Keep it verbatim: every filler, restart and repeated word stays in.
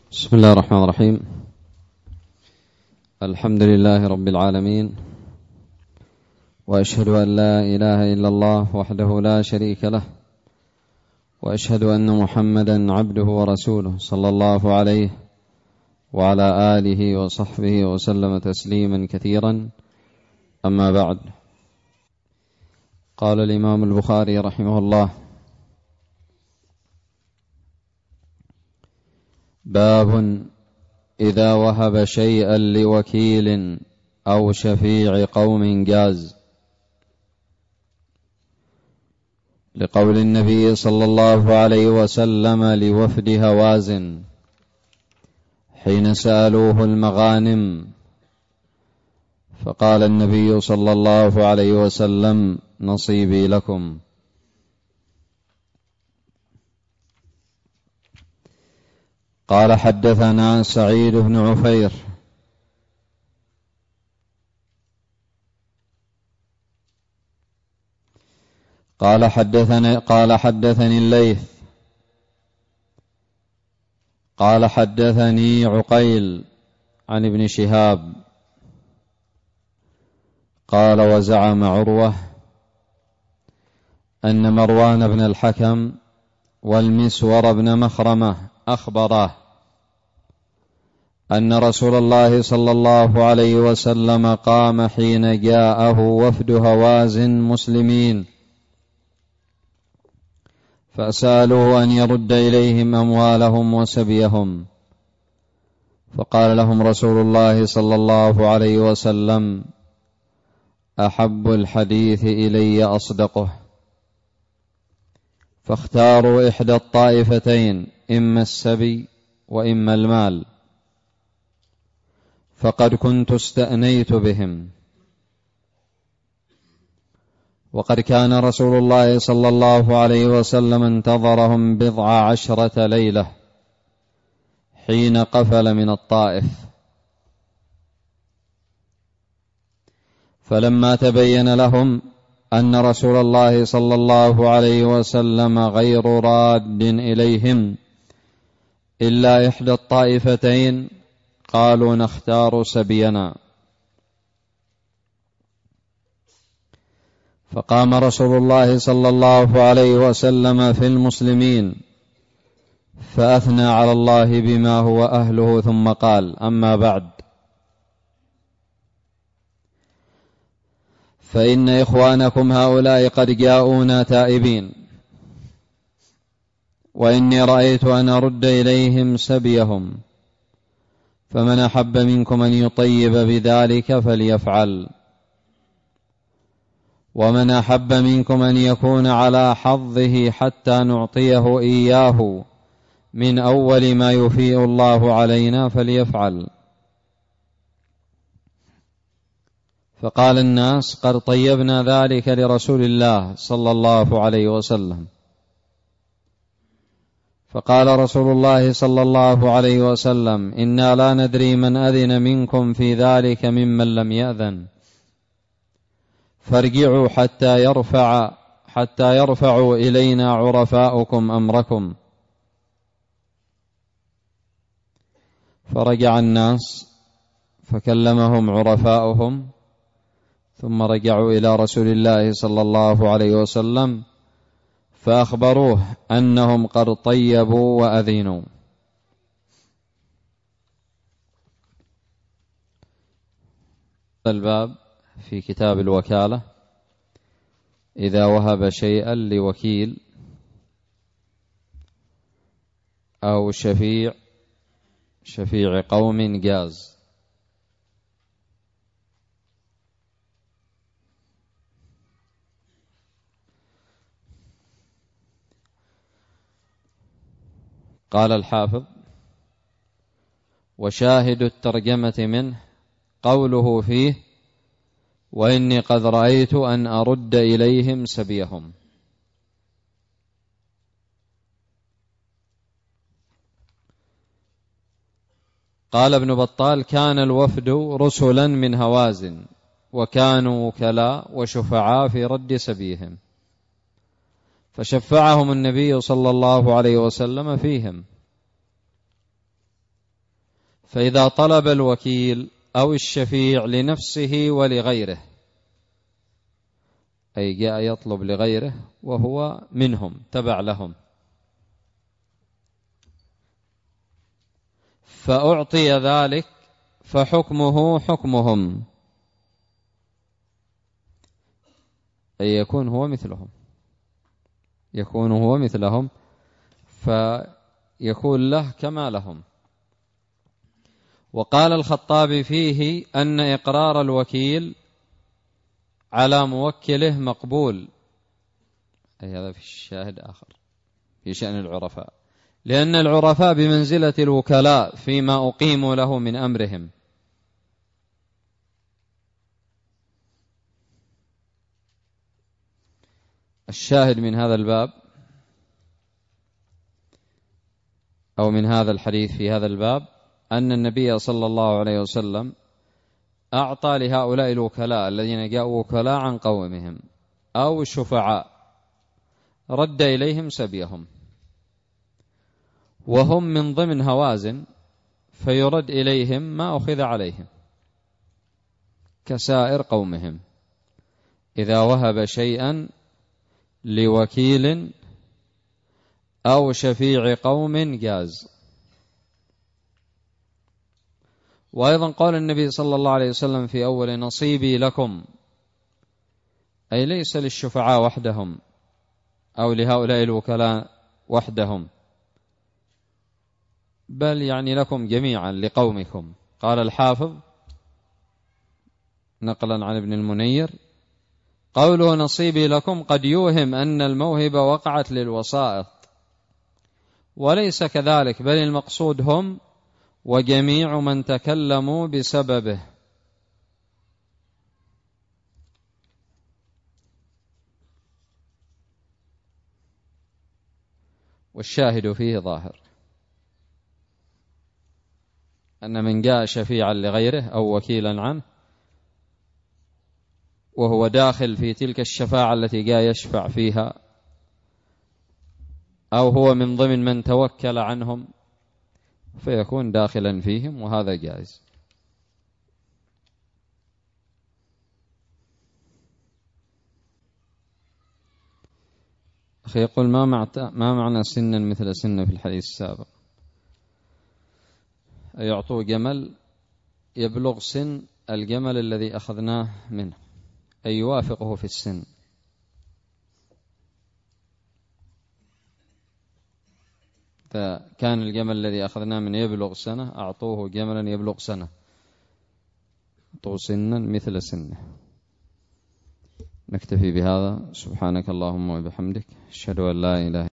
بسم الله الرحمن الرحيم. الحمد لله رب العالمين، وأشهد أن لا إله إلا الله وحده لا شريك له، وأشهد أن محمدا عبده ورسوله صلى الله عليه وعلى آله وصحبه وسلم تسليما كثيرا. أما بعد، قال الإمام البخاري رحمه الله: باب إذا وهب شيئا لوكيل أو شفيع قوم جاز، لقول النبي صلى الله عليه وسلم لوفد هوازن حين سألوه المغانم، فقال النبي صلى الله عليه وسلم: نصيبي لكم. قال: حدثنا سعيد بن عفير قال حدثني قال حدثني الليث قال حدثني عقيل عن ابن شهاب قال: وزعم عروة أن مروان بن الحكم والمسور بن مخرمة أخبراه أن رسول الله صلى الله عليه وسلم قام حين جاءه وفد هوازن مسلمين، فسألوه أن يرد إليهم أموالهم وسبيهم، فقال لهم رسول الله صلى الله عليه وسلم: أحب الحديث إلي أصدقه، فاختاروا إحدى الطائفتين، إما السبي وإما المال، فقد كنت استأنيت بهم. وقد كان رسول الله صلى الله عليه وسلم انتظرهم بضع عشرة ليلة حين قفل من الطائف، فلما تبين لهم أن رسول الله صلى الله عليه وسلم غير راد إليهم إلا إحدى الطائفتين، قالوا: نختار سبينا. فقام رسول الله صلى الله عليه وسلم في المسلمين فأثنى على الله بما هو أهله، ثم قال: أما بعد، فإن إخوانكم هؤلاء قد جاءونا تائبين، وإني رأيت أن أرد إليهم سبيهم، فمن أحب منكم أن يطيب بذلك فليفعل، ومن أحب منكم أن يكون على حظه حتى نعطيه إياه من أول ما يفيء الله علينا فليفعل. فقال الناس: قد طيبنا ذلك لرسول الله صلى الله عليه وسلم. فقال رسول الله صلى الله عليه وسلم: إنا لا ندري من أذن منكم في ذلك ممن لم يأذن، فارجعوا حتى يرفع حتى يرفعوا إلينا عرفاؤكم أمركم. فرجع الناس فكلمهم عرفاؤهم، ثم رجعوا إلى رسول الله صلى الله عليه وسلم فأخبروه أنهم قد طيبوا وأذنوا. الباب في كتاب الوكالة: إذا وهب شيئا لوكيل أو شفيع شفيع قوم جاز. قال الحافظ: وشاهد الترجمة منه قوله فيه: وإني قد رأيت أن أرد إليهم سبيهم. قال ابن بطال: كان الوفد رسلا من هوازن، وكانوا وكلاء وشفعاء في رد سبيهم، فشفعهم النبي صلى الله عليه وسلم فيهم. فإذا طلب الوكيل أو الشفيع لنفسه ولغيره، أي جاء يطلب لغيره وهو منهم تبع لهم، فأعطي ذلك فحكمه حكمهم، أي يكون هو مثلهم، يكون هو مثلهم فيكون له كما لهم. وقال الخطابي فيه أن إقرار الوكيل على موكله مقبول، أي هذا في الشاهد آخر في شأن العرفاء، لأن العرفاء بمنزلة الوكلاء فيما أقيموا له من أمرهم. الشاهد من هذا الباب أو من هذا الحديث في هذا الباب أن النبي صلى الله عليه وسلم أعطى لهؤلاء الوكلاء الذين جاءوا وكلاء عن قومهم أو الشفعاء، رد إليهم سبيهم، وهم من ضمن هوازن، فيرد إليهم ما أخذ عليهم كسائر قومهم. إذا وهب شيئا لوكيل أو شفيع قوم جاز. وأيضا قال النبي صلى الله عليه وسلم في أول نصيبي لكم، أي ليس للشفعاء وحدهم أو لهؤلاء الوكلاء وحدهم، بل يعني لكم جميعا لقومكم. قال الحافظ نقلا عن ابن المنير: قوله نصيبي لكم قد يوهم أن الموهبة وقعت للوسائط، وليس كذلك، بل المقصود هم وجميع من تكلموا بسببه. والشاهد فيه ظاهر أن من جاء شفيعا لغيره أو وكيلا عنه وهو داخل في تلك الشفاعة التي جاء يشفع فيها، أو هو من ضمن من توكل عنهم، فيكون داخلا فيهم، وهذا جائز. أخي يقول: ما ما معنى سنا مثل سن في الحديث السابق؟ يعطوه جمل يبلغ سن الجمل الذي أخذناه منه، أي يوافقه في السن. فكان الجمل الذي أخذناه منه يبلغ سنة، أعطوه جملا يبلغ سنة، أعطوه سنا مثل سنه. نكتفي بهذا. سبحانك اللهم وبحمدك، أشهد أن لا إله